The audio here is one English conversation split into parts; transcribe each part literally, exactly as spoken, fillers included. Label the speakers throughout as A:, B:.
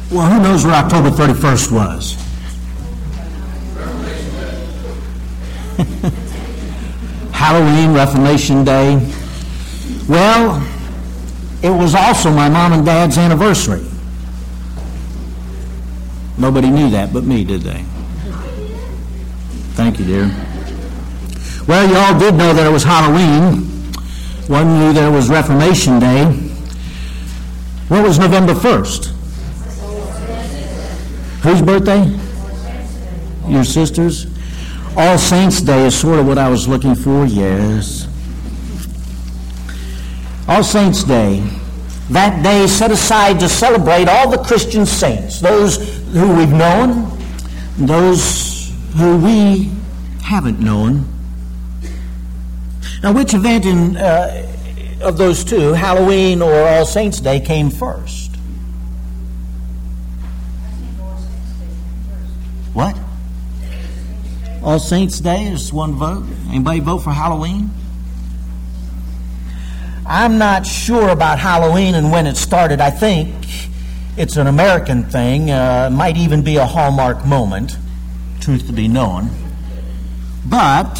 A: Well, who knows what October thirty-first was? Halloween, Reformation Day. Well, it was also my mom and dad's anniversary. Nobody knew that but me, did they? Thank you, dear. Well, you all did know that it was Halloween. One knew that it was Reformation Day. What was November first? Whose birthday? Your sister's? All Saints' Day is sort of what I was looking for, yes. All Saints' Day. That day set aside to celebrate all the Christian saints, those who we've known, those who we haven't known. Now, which event in uh, of those two, Halloween or All Saints' Day, came first? What? All Saints' Day is one vote. Anybody vote for Halloween? I'm not sure about Halloween and when it started. I think it's an American thing. Uh, might even be a Hallmark moment, truth to be known. But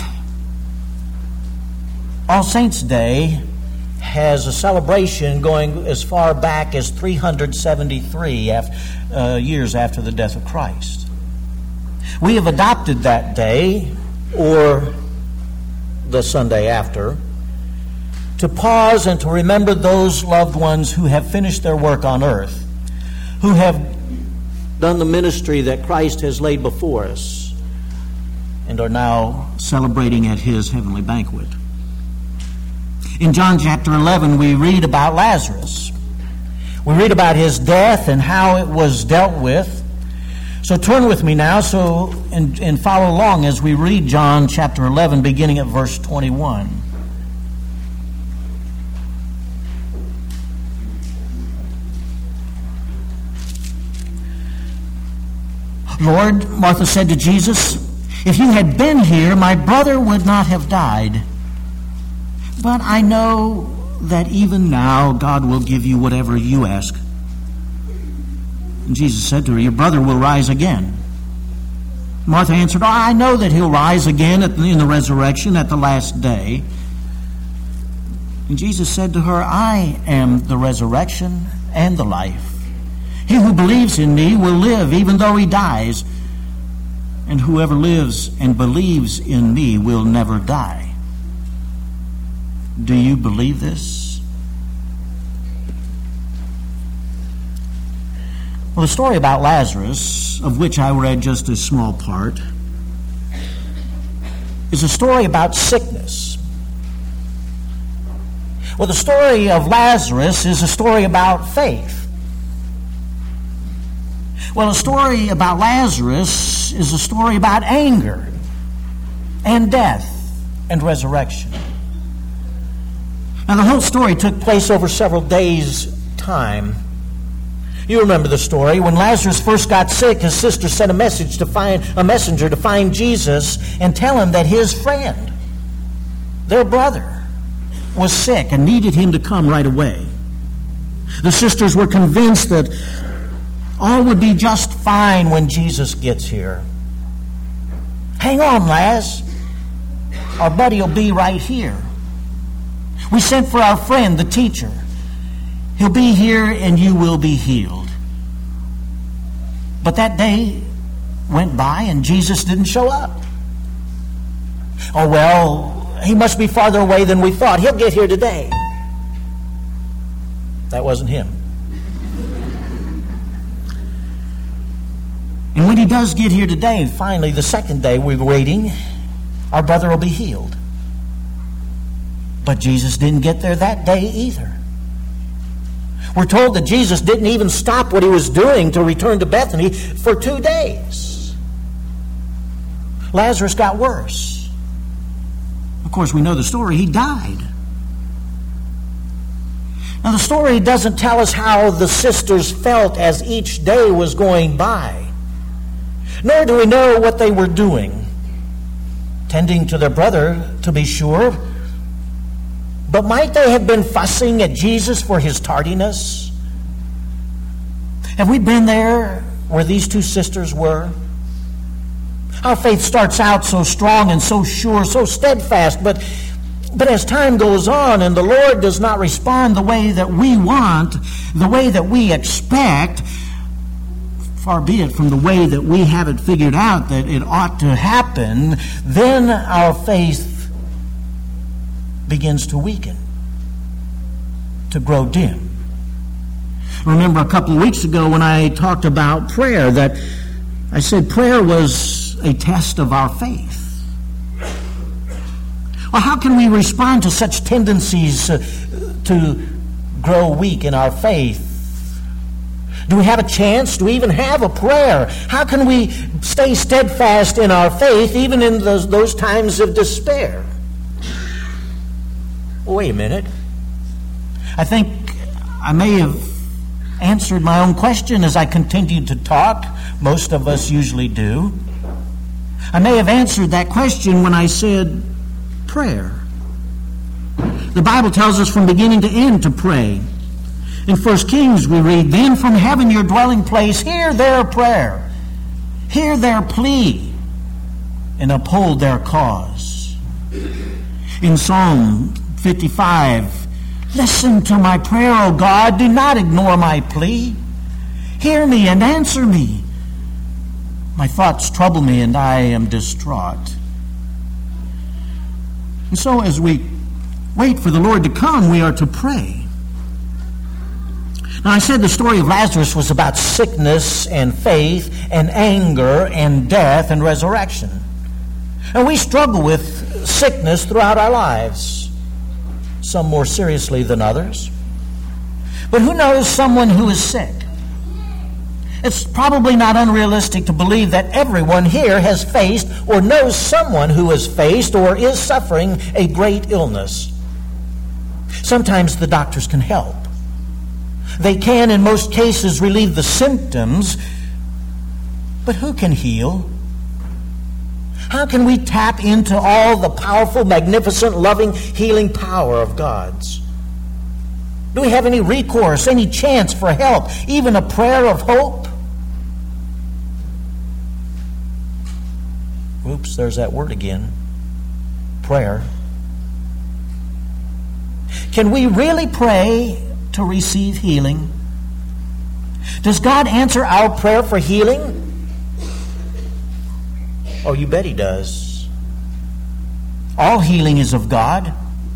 A: All Saints' Day has a celebration going as far back as three hundred seventy-three after, uh, years after the death of Christ. We have adopted that day, or the Sunday after, to pause and to remember those loved ones who have finished their work on earth, who have done the ministry that Christ has laid before us, and are now celebrating at his heavenly banquet. In John chapter eleven, we read about Lazarus. We read about his death and how it was dealt with. So turn with me now so and, and follow along as we read John chapter eleven, beginning at verse twenty-one. Lord, Martha said to Jesus, if you had been here, my brother would not have died. But I know that even now God will give you whatever you ask. And Jesus said to her, your brother will rise again. Martha answered, oh, I know that he'll rise again at the, in the resurrection at the last day. And Jesus said to her, I am the resurrection and the life. He who believes in me will live even though he dies, and whoever lives and believes in me will never die. Do you believe this? Well, the story about Lazarus, of which I read just a small part, is a story about sickness. Well, the story of Lazarus is a story about faith. Well, a story about Lazarus is a story about anger and death and resurrection. Now, the whole story took place over several days' time. You remember the story. When Lazarus first got sick, his sister sent a message to find a messenger to find Jesus and tell him that his friend, their brother, was sick and needed him to come right away. The sisters were convinced that all would be just fine when Jesus gets here. Hang on, Laz. Our buddy will be right here. We sent for our friend, the teacher. He'll be here and you will be healed. But that day went by and Jesus didn't show up. Oh, well, he must be farther away than we thought. He'll get here today. That wasn't him. And when he does get here today, finally, the second day we're waiting, our brother will be healed. But Jesus didn't get there that day either. We're told that Jesus didn't even stop what he was doing to return to Bethany for two days. Lazarus got worse. Of course, we know the story. He died. Now, the story doesn't tell us how the sisters felt as each day was going by. Nor do we know what they were doing. Tending to their brother, to be sure. But might they have been fussing at Jesus for his tardiness? Have we been there where these two sisters were? Our faith starts out so strong and so sure, so steadfast, but But as time goes on and the Lord does not respond the way that we want, the way that we expect, far be it from the way that we have it figured out that it ought to happen, then our faith begins to weaken, to grow dim. Remember a couple of weeks ago when I talked about prayer, that I said prayer was a test of our faith. Well, how can we respond to such tendencies uh, to grow weak in our faith? Do we have a chance? Do we even have a prayer? How can we stay steadfast in our faith even in those, those times of despair? Well, wait a minute. I think I may have answered my own question as I continued to talk. Most of us usually do. I may have answered that question when I said prayer. The Bible tells us from beginning to end to pray. In First Kings we read, "Then from heaven your dwelling place, hear their prayer, hear their plea, and uphold their cause." In Psalm fifty-five, "Listen to my prayer, O God, do not ignore my plea. Hear me and answer me. My thoughts trouble me and I am distraught." And so as we wait for the Lord to come, we are to pray. Now, I said the story of Lazarus was about sickness and faith and anger and death and resurrection. And we struggle with sickness throughout our lives, some more seriously than others. But who knows someone who is sick? It's probably not unrealistic to believe that everyone here has faced or knows someone who has faced or is suffering a great illness. Sometimes the doctors can help. They can, in most cases, relieve the symptoms, but who can heal? How can we tap into all the powerful, magnificent, loving, healing power of God's? Do we have any recourse, any chance for help, even a prayer of hope? Oops, there's that word again. Prayer. Can we really pray to receive healing? Does God answer our prayer for healing? Oh, you bet He does. All healing is of God.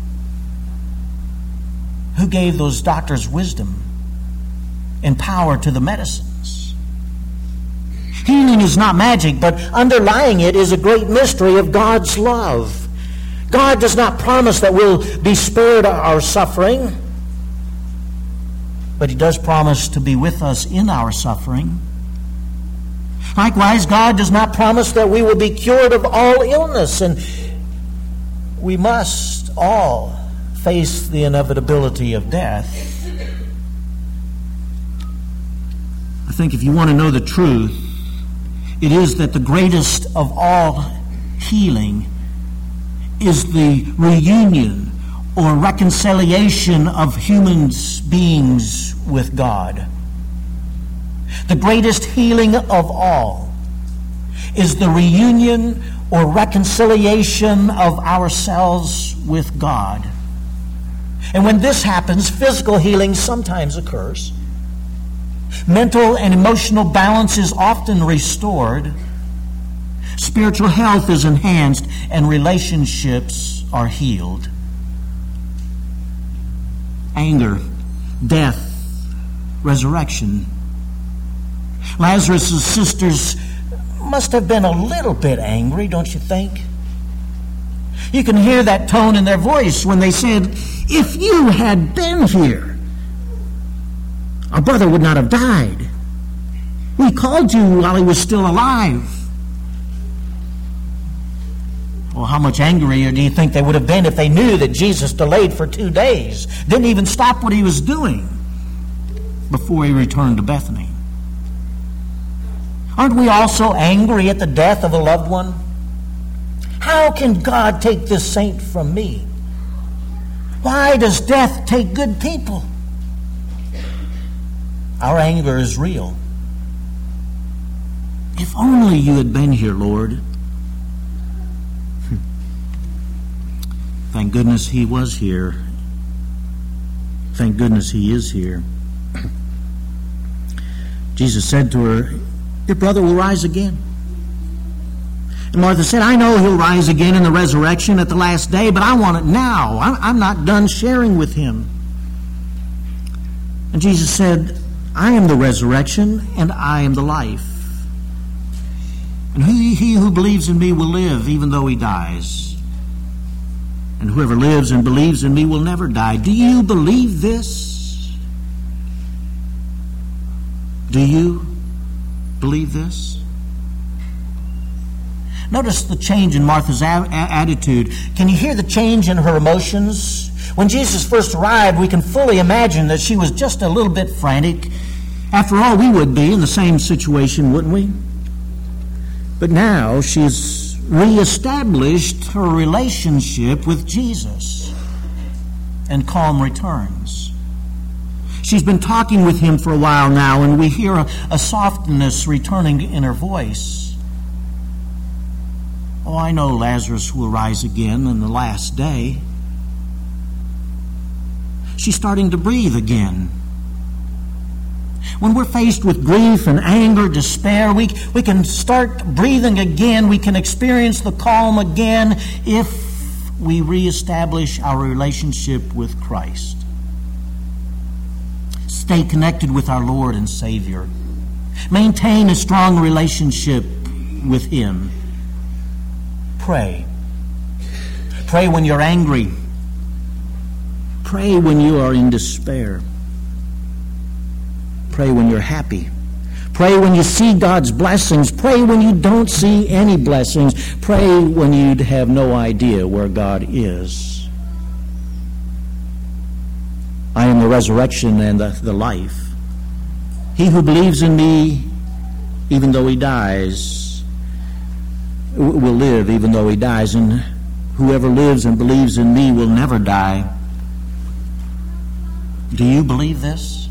A: Who gave those doctors wisdom and power to the medicines? Healing is not magic, but underlying it is a great mystery of God's love. God does not promise that we'll be spared our suffering, but He does promise to be with us in our suffering. Likewise, God does not promise that we will be cured of all illness, and we must all face the inevitability of death. I think if you want to know the truth, it is that the greatest of all healing is the reunion or reconciliation of human beings with God. The greatest healing of all is the reunion or reconciliation of ourselves with God. And when this happens, physical healing sometimes occurs. Mental and emotional balance is often restored. Spiritual health is enhanced, and relationships are healed. Anger, death, resurrection. Lazarus' sisters must have been a little bit angry, don't you think? You can hear that tone in their voice when they said, "If you had been here, our brother would not have died. We called you while he was still alive." Well, how much angrier do you think they would have been if they knew that Jesus delayed for two days, didn't even stop what He was doing before He returned to Bethany? Aren't we also angry at the death of a loved one? How can God take this saint from me? Why does death take good people? Our anger is real. If only you had been here, Lord. Thank goodness he was here. Thank goodness he is here. Jesus said to her, your brother will rise again. And Martha said, I know he'll rise again in the resurrection at the last day, but I want it now. I'm not done sharing with him. And Jesus said, I am the resurrection and I am the life. And he, he who believes in me will live even though he dies. And whoever lives and believes in me will never die. Do you believe this? Do you believe this? Notice the change in Martha's a- a- attitude. Can you hear the change in her emotions? When Jesus first arrived, we can fully imagine that she was just a little bit frantic. After all, we would be in the same situation, wouldn't we? But now she's reestablished her relationship with Jesus, and calm returns. She's been talking with him for a while now, and we hear a, a softness returning in her voice. Oh, I know Lazarus will rise again in the last day. She's starting to breathe again. When we're faced with grief and anger, despair, we, we can start breathing again. We can experience the calm again if we reestablish our relationship with Christ. Stay connected with our Lord and Savior. Maintain a strong relationship with him. Pray. Pray when you're angry. Pray when you are in despair. Pray when you're happy. Pray when you see God's blessings. Pray when you don't see any blessings. Pray when you have no idea where God is. I am the resurrection and the, the life. He who believes in me, even though he dies, will live even though he dies, and whoever lives and believes in me will never die. Do you believe this?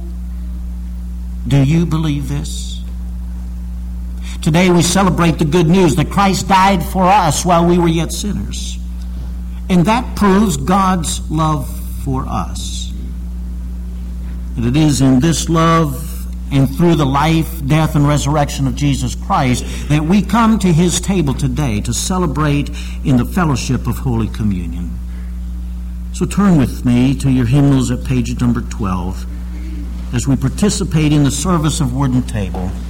A: Do you believe this? Today we celebrate the good news that Christ died for us while we were yet sinners. And that proves God's love for us. And it is in this love and through the life, death, and resurrection of Jesus Christ that we come to his table today to celebrate in the fellowship of Holy Communion. So turn with me to your hymnals at page number twelve as we participate in the service of Word and Table.